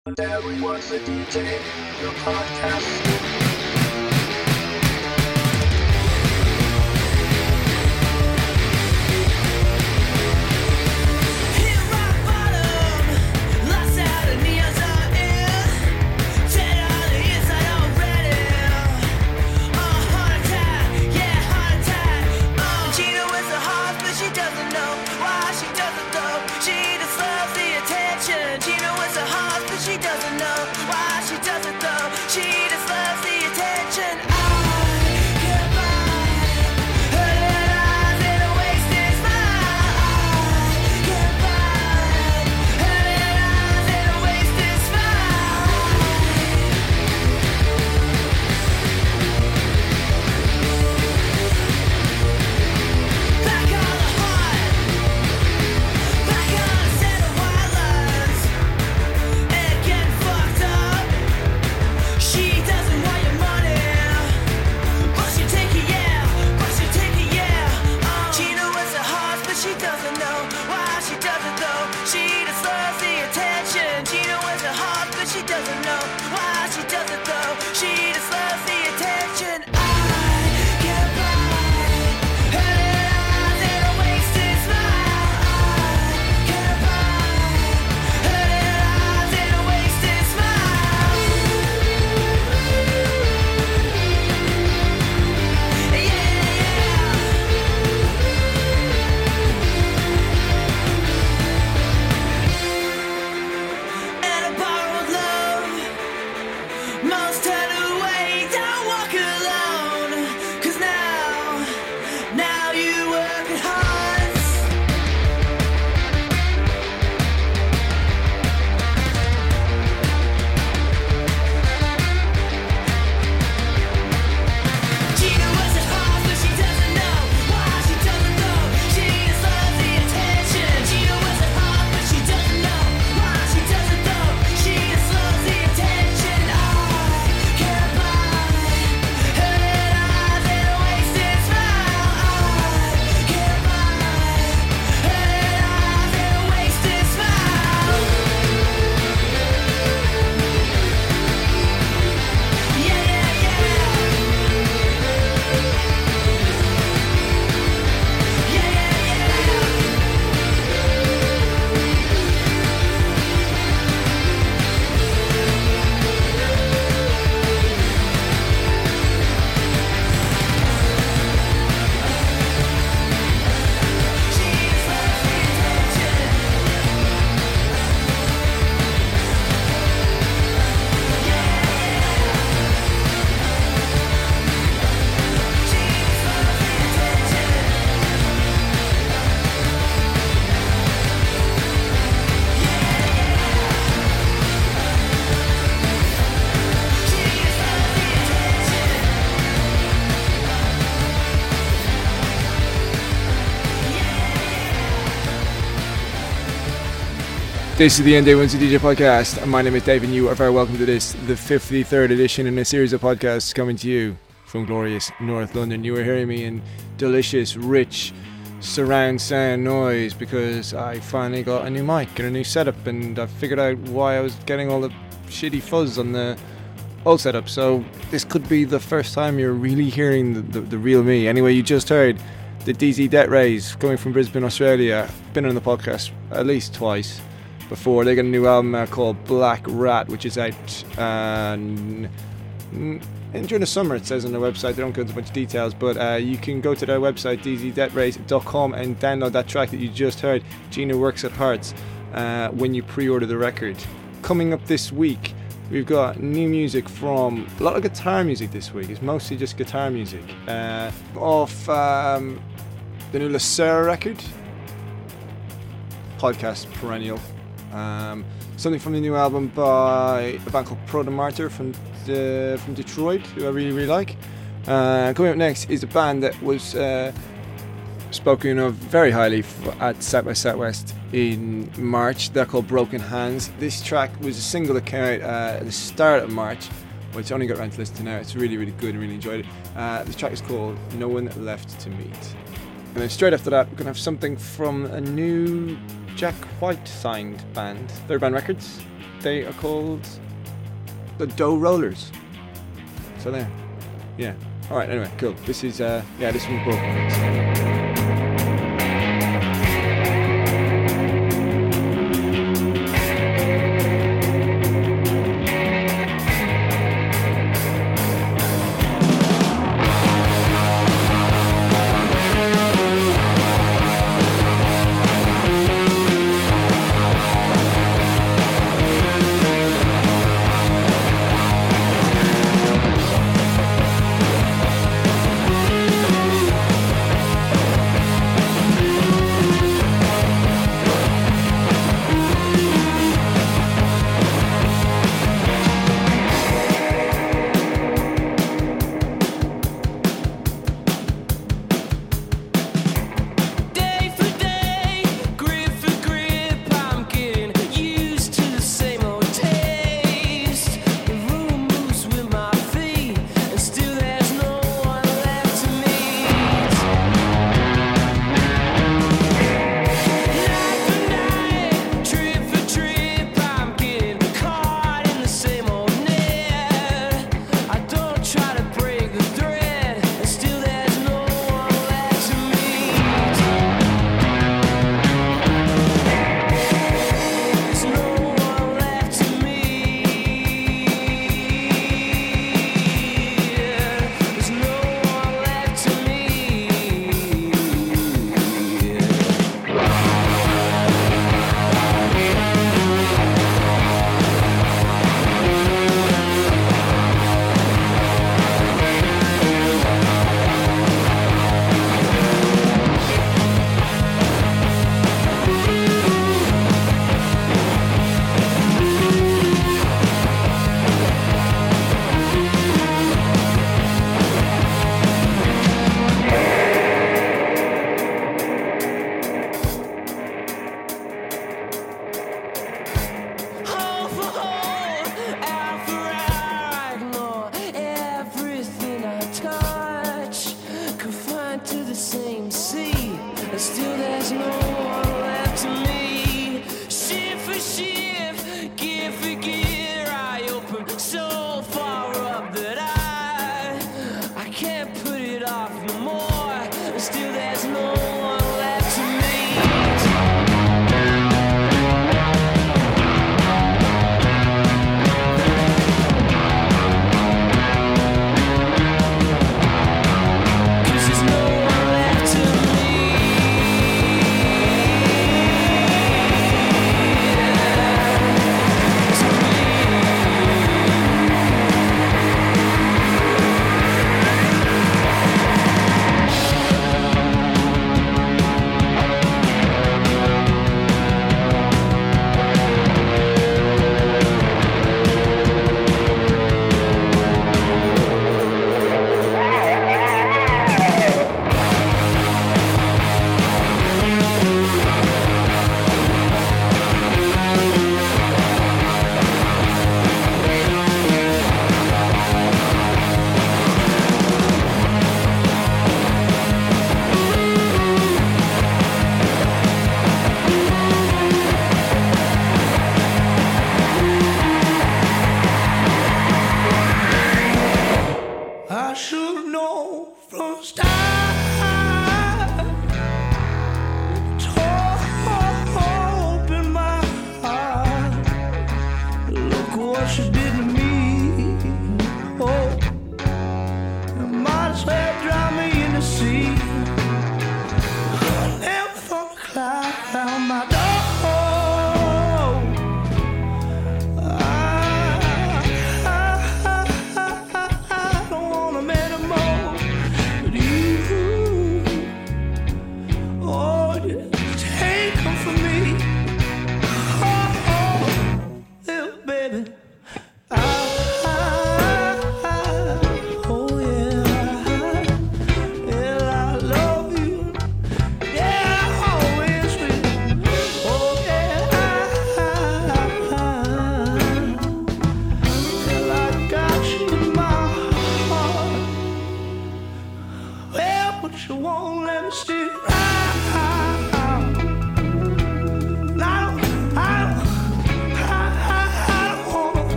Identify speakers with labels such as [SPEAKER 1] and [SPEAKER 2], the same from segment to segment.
[SPEAKER 1] And everyone's a DJ, your podcast.
[SPEAKER 2] This is the End Day Wednesday DJ podcast. My name is Dave and you are very welcome to this, the 53rd edition in a series of podcasts coming to you from glorious North London. You are hearing me in delicious, rich surround sound noise because I finally got a new mic and a new setup, and I figured out why I was getting all the shitty fuzz on the old setup. So this could be the first time you're really hearing the real me. Anyway, you just heard the DZ Debt Rays coming from Brisbane, Australia. Been on the podcast at least twice before. They got a new album called Black Rat, which is out during the summer, it says on their website. They don't go into a bunch of details, but you can go to their website, dzdebtrays.com, and download that track that you just heard, Gina Works at Hearts, when you pre-order the record. Coming up this week, we've got new music from a lot of guitar music this week. It's mostly just guitar music. Off the new Lacera record, podcast perennial. Something from the new album by a band called Proto Martyr from Detroit, who I really, really like. Coming up next is a band that was spoken of very highly at South by Southwest in March. They're called Broken Hands. This track was a single that came out at the start of March, which I only got around to listen to now. It's really, really good and really enjoyed it. This track is called No One Left to Meet. And then straight after that, we're going to have something from a new Jack White signed band. Third Band Records. They are called the Dough Rollers. So there. Yeah. Alright, anyway, cool. This is this one's Book.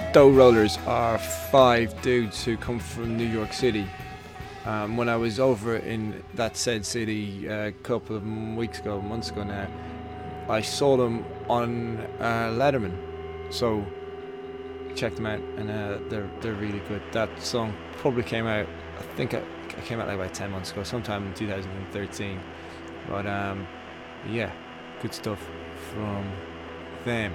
[SPEAKER 2] Dough Rollers are 5 dudes who come from New York City. When I was over in that said city a couple of months ago now, I saw them on Letterman. So check them out, and they're really good. That song probably came out, I think it came out like about 10 months ago, sometime in 2013. But yeah, good stuff from them.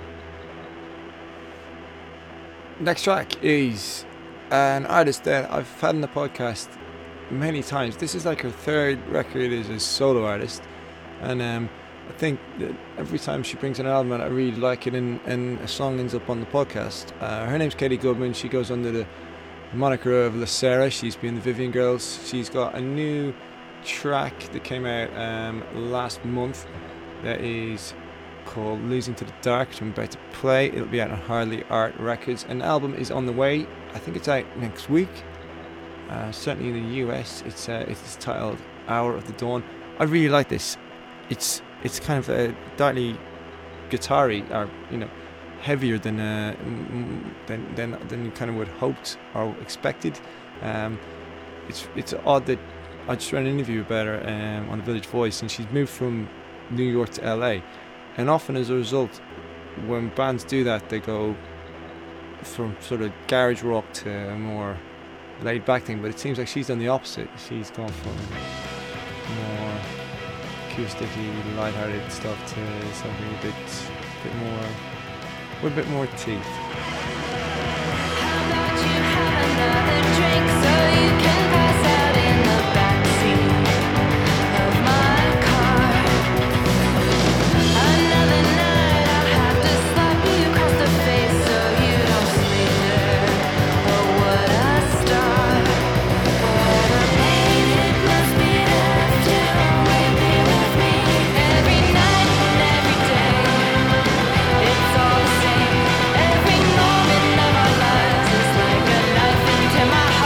[SPEAKER 2] Next track is an artist that I've had in the podcast many times. This is like her third record as a solo artist, and I think that every time she brings an album I really like it, and a song ends up on the podcast. Her name's Katie Goodman. She goes under the moniker of La Sarah. She's been the Vivian Girls. She's got a new track that came out last month that is called Losing to the Dark, which I'm about to play. It'll be out on Harley Art Records. An album is on the way. I think it's out next week. Certainly in the US, it's titled Hour of the Dawn. I really like this. It's kind of a darkly guitar-y, or heavier than you kind of would hoped or expected. It's odd that I just ran an interview about her on the Village Voice, and she's moved from New York to LA, and often as a result, when bands do that, they go from sort of garage rock to a more laid back thing. But it seems like she's done the opposite. She's gone from more acoustically lighthearted stuff to something a bit more with a bit more teeth.
[SPEAKER 3] How about you have another drink so you can pass out in the backseat of my car? Another night I'll have to slap you across the face so you don't sleep there. Oh, what a start. What a pain it must be to have to only be with me every night and every day. It's all the same. Every moment of our lives is like a knife into my heart.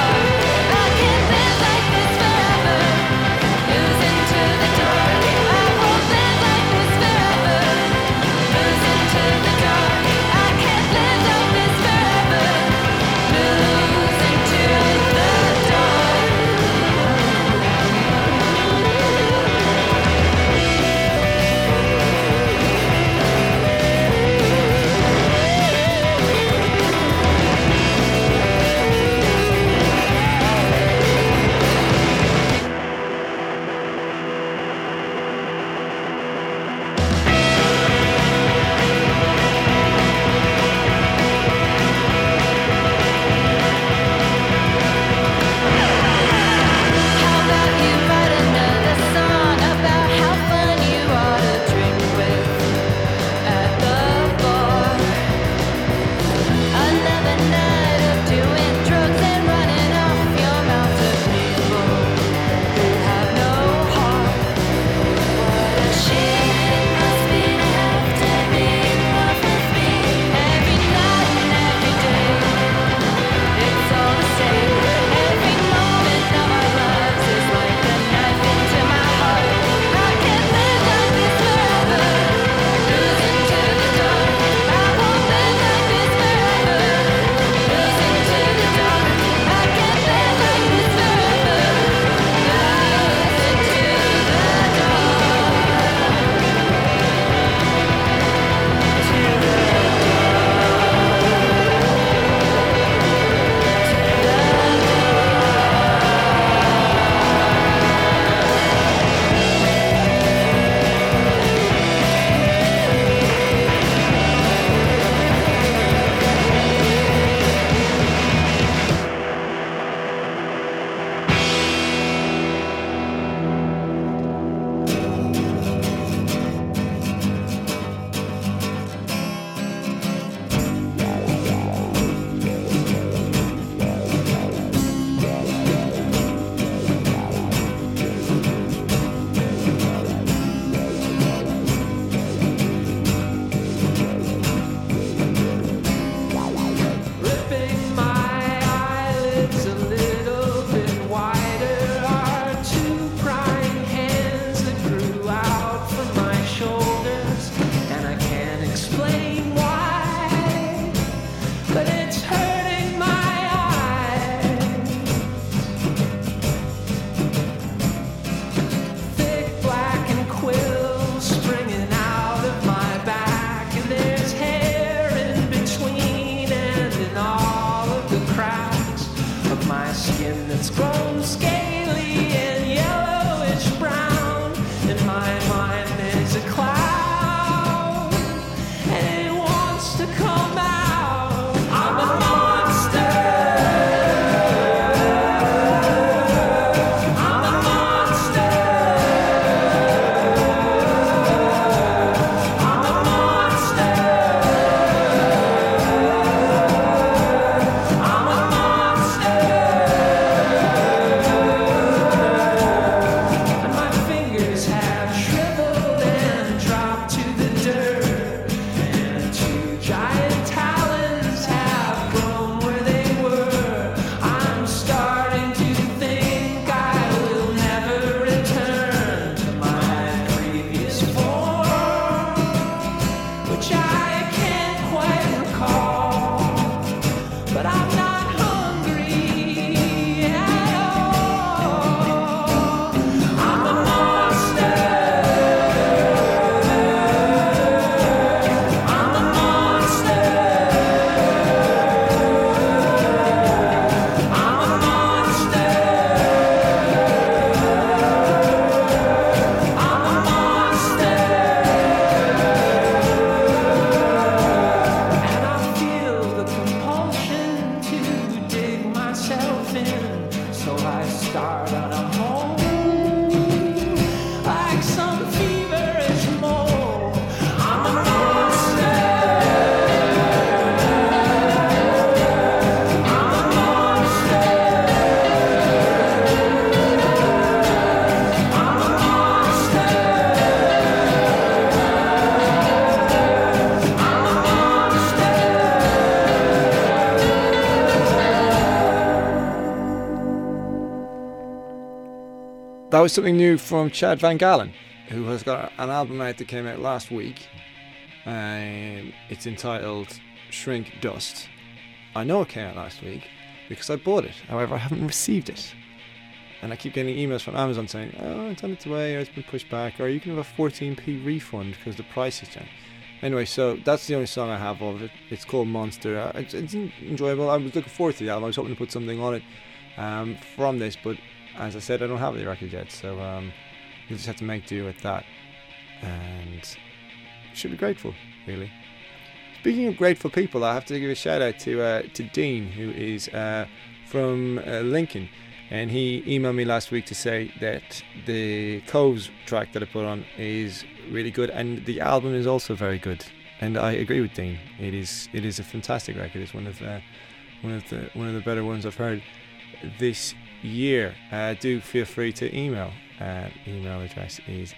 [SPEAKER 2] that was something new from Chad Van Galen, who has got an album out that came out last week. It's entitled Shrink Dust. I know it came out last week because I bought it. However, I haven't received it. And I keep getting emails from Amazon saying, oh, it's on its way, or it's been pushed back, or you can have a 14p refund because the price has changed. Anyway, so that's the only song I have of it. It's called Monster. It's enjoyable. I was looking forward to the album. I was hoping to put something on it from this, but as I said, I don't have the record yet, so you just have to make do with that. And should be grateful, really. Speaking of grateful people, I have to give a shout out to Dean, who is from Lincoln. And he emailed me last week to say that the Coves track that I put on is really good, and the album is also very good. And I agree with Dean. It is a fantastic record. It's one of the better ones I've heard this year. Do feel free to email. Email address is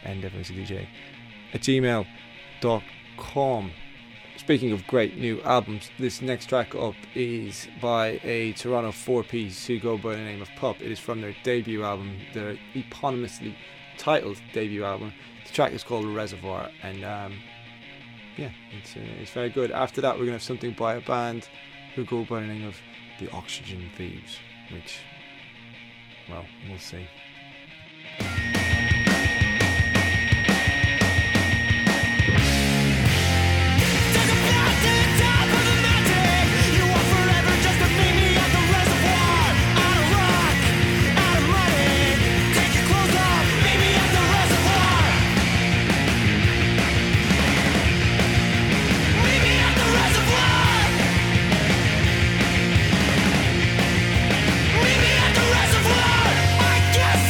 [SPEAKER 2] ndwcdj@gmail.com. Speaking of great new albums, this next track up is by a Toronto four-piece who go by the name of Pup. It is from their debut album, their eponymously titled debut album. The track is called Reservoir, and it's very good. After that, we're going to have something by a band who go by the name of the Oxygen Thieves, which, well, we'll see.
[SPEAKER 4] Guess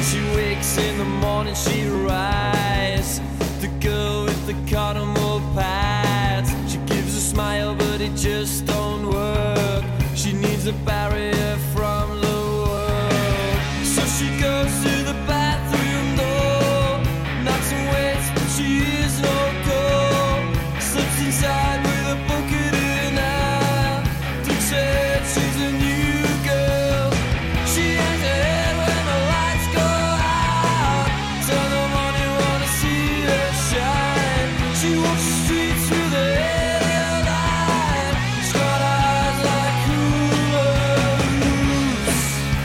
[SPEAKER 4] she wakes in the morning, she rises. The girl with the cotton wool pads. She gives a smile, but it just don't work. She needs a barrier from the world. So she goes to the bathroom door, knocks and waits, but she is no go. Slips inside with a bucket in her. Thinks that she's a new girl. She hangs her head when the lights go out. Turn them on, you wanna see her shine. She walks the streets with her head held high. She's got eyes like hula hoops.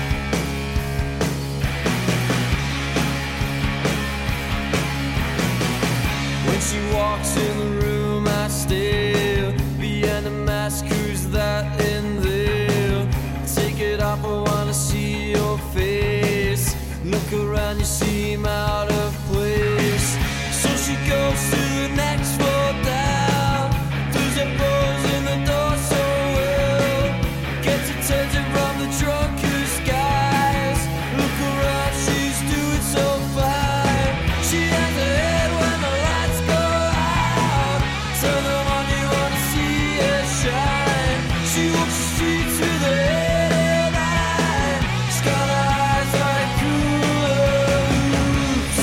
[SPEAKER 4] When she walks in the room, I stare behind the mask. Who's that in there? Take it off, I wanna see your face. Look around, you seem out of place. So she goes to the next floor down. Throws her bows in the door so well. Gets attention from the drunkest guys. Look around, she's doing so fine. She has her head when the lights go out. Turn them on, you wanna see her shine. She walks the streets with her head held high. She's got eyes like hula hoops.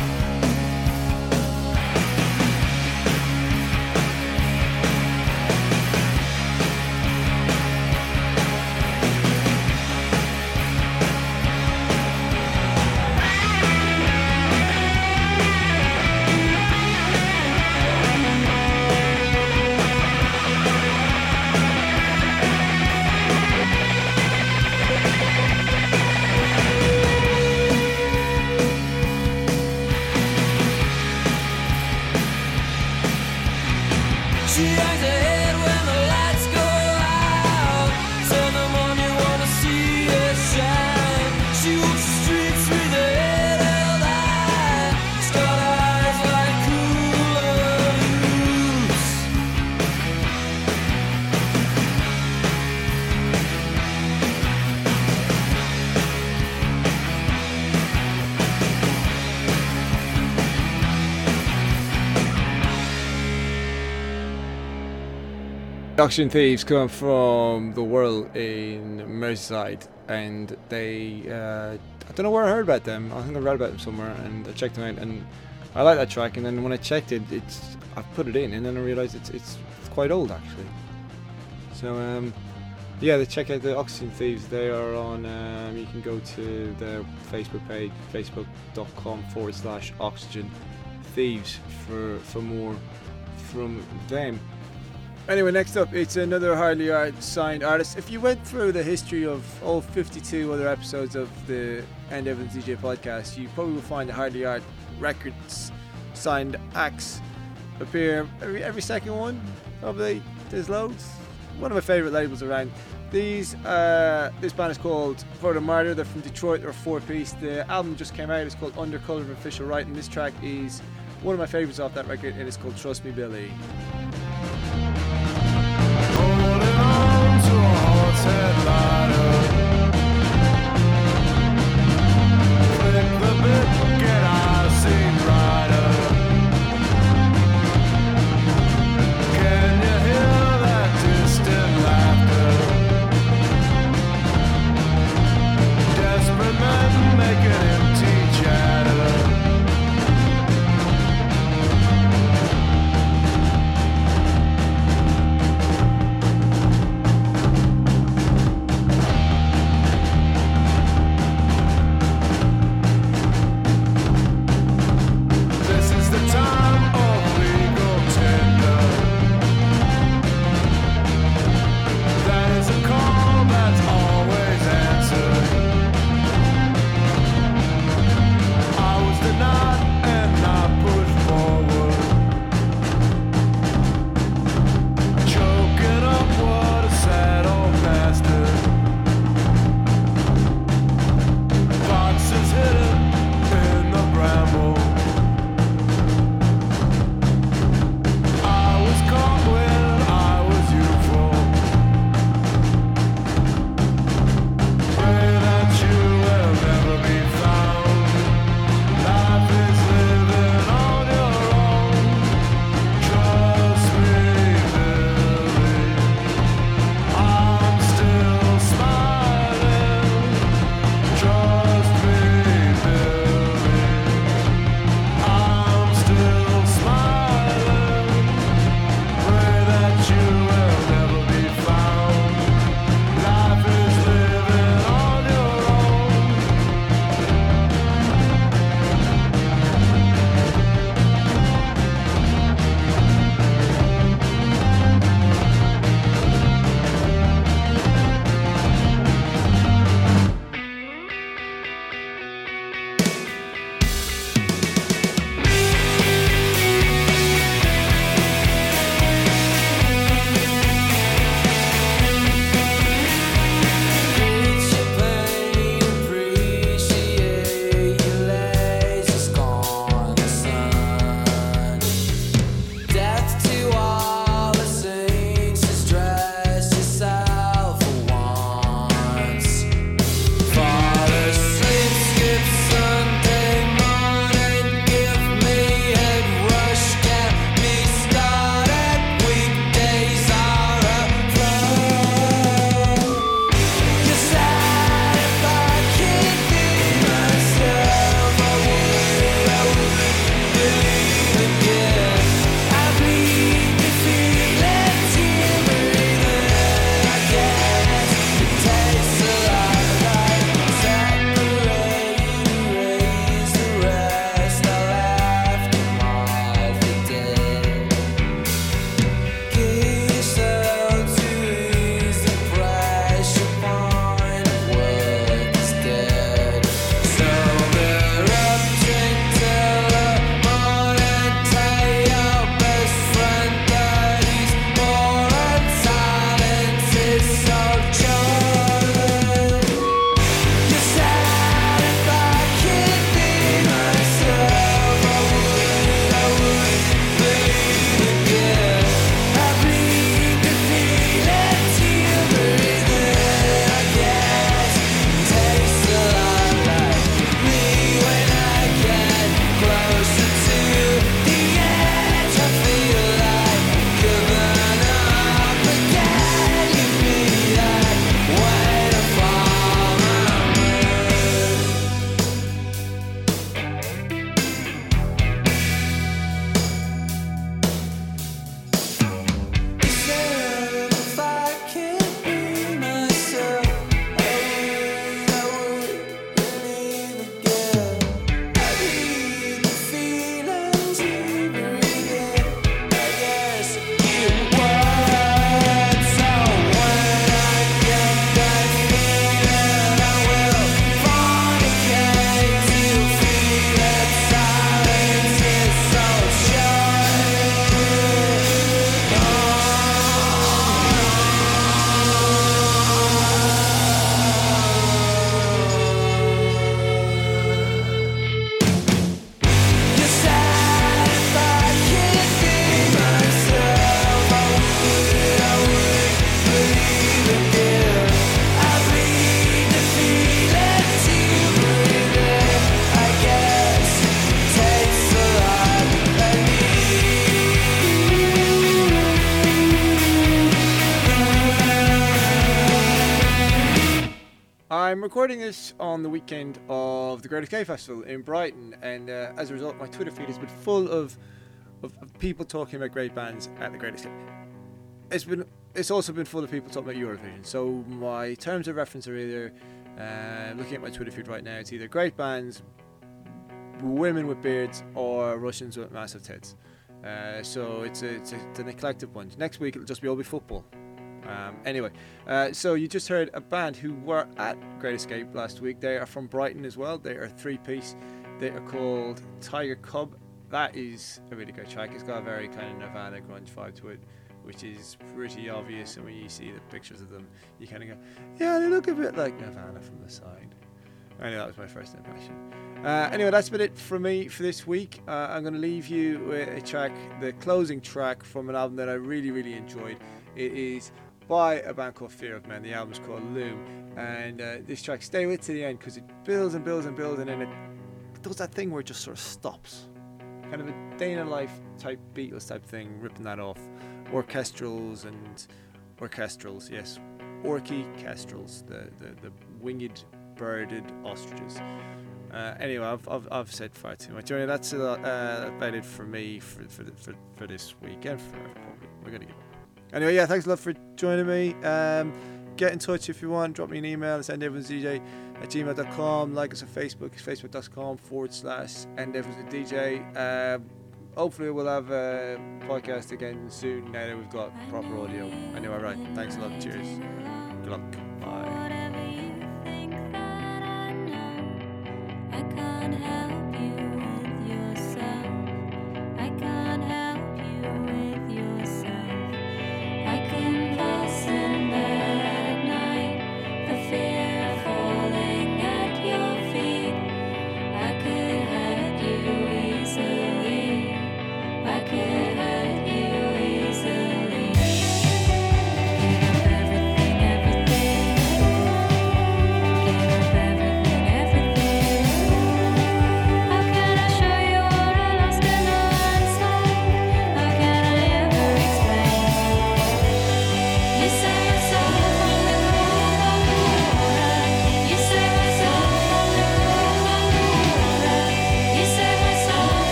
[SPEAKER 4] She hangs her head when the lights go out. Turn them on, you wanna see her shine. She walks the streets with her head held high. She's got eyes like hula hoops.
[SPEAKER 2] Auction Thieves come from the Whirl in Merseyside, and they I don't know where I heard about them. I think I read about them somewhere, and I checked them out, and I like that track. And then when I checked it, I put it in, and then I realised it's quite old actually. So yeah, check out the Auction Thieves. They are on. You can go to their Facebook page, facebook.com/Oxygen Thieves for more from them. Anyway, next up, it's another Hardly Art signed artist. If you went through the history of all 52 other episodes of the End Evidence DJ podcast, you probably will find the Hardly Art Records signed acts appear every second one. Probably there's loads. One of my favourite labels around. This band is called For the Martyr. They're from Detroit. They're a 4-piece. The album just came out. It's called Undercolor of Official Writing. This track is one of my favourites off that record, and it's called Trust Me, Billy.
[SPEAKER 5] Holding on to a horsehead ladder. Click the bit, get our scene rider. Can you hear that distant laughter? Desperate men making empty chatter.
[SPEAKER 2] recording this on the weekend of the Great Escape Festival in Brighton, and as a result, my Twitter feed has been full of people talking about great bands at the Great Escape. It's also been full of people talking about Eurovision. So my terms of reference are either, looking at my Twitter feed right now, it's either great bands, women with beards, or Russians with massive tits. So it's an eclectic bunch. Next week it'll just be all be football. Anyway, so you just heard a band who were at Great Escape last week. They are from Brighton as well. They are a three-piece. They are called Tiger Cub. That is a really great track. It's got a very kind of Nirvana grunge vibe to it, which is pretty obvious. And when you see the pictures of them, you kind of go, yeah, they look a bit like Nirvana from the side. I know that was my first impression. Anyway, that's been it for me for this week. I'm going to leave you with a track, the closing track from an album that I really, really enjoyed. It is by a band called Fear of Men. The album's called Loom, and this track, stay with it to the end, because it builds and builds and builds, and then it does that thing where it just sort of stops, kind of a day in a life type Beatles type thing, ripping that off. Orchestrals, yes, orchestrals, the winged birded ostriches. Anyway, I've said far too much. Anyway, that's about it for me for this weekend. Probably we're gonna give up. Anyway, yeah, thanks a lot for joining me. Get in touch if you want. Drop me an email. It's endeavorsdj@gmail.com. Like us on Facebook. It's facebook.com/endeavorsdj. Hopefully we'll have a podcast again soon now that we've got proper audio. Anyway, right. Thanks a lot. Cheers. Good luck. Bye.
[SPEAKER 3] Whatever you think that I know, I can't help you with yourself. I can't help you with yourself. I can pass in bed at night for fear of falling at your feet. I could hurt you easily. I could hurt you easily. Give up everything, everything.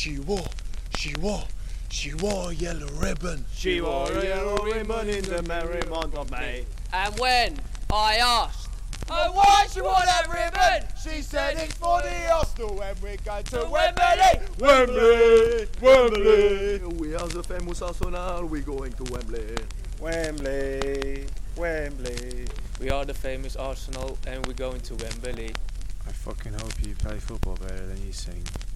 [SPEAKER 5] She wore a yellow ribbon.
[SPEAKER 6] She wore a yellow ribbon in the merry month of May.
[SPEAKER 7] And when I asked her why she wore that ribbon,
[SPEAKER 5] She said it's for the Arsenal when we go to Wembley. Wembley, Wembley.
[SPEAKER 6] We are the famous Arsenal, we going to Wembley.
[SPEAKER 8] Wembley, Wembley.
[SPEAKER 7] we are the famous Arsenal and we're going to Wembley.
[SPEAKER 2] I fucking hope you play football better than you sing.